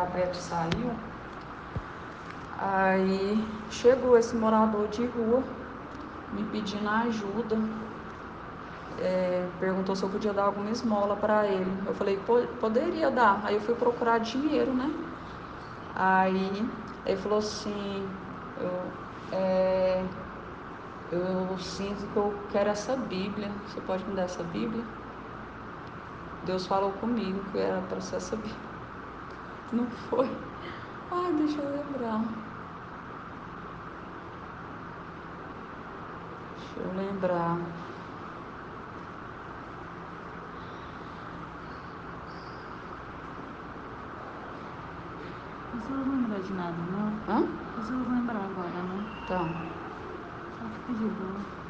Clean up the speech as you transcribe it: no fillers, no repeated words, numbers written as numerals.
a Beth saiu, aí chegou esse morador de rua me pedindo ajuda, perguntou se eu podia dar alguma esmola para ele. Eu falei, poderia dar. Aí eu fui procurar dinheiro, né? Aí ele falou assim, eu sinto que eu quero essa Bíblia, você pode me dar essa Bíblia? Deus falou comigo que era para ser essa Bíblia. Não foi? Ai, deixa eu lembrar. Você não vai lembrar de nada, não? Hã? Você não vai lembrar agora, não? Tá. Só fica de boa.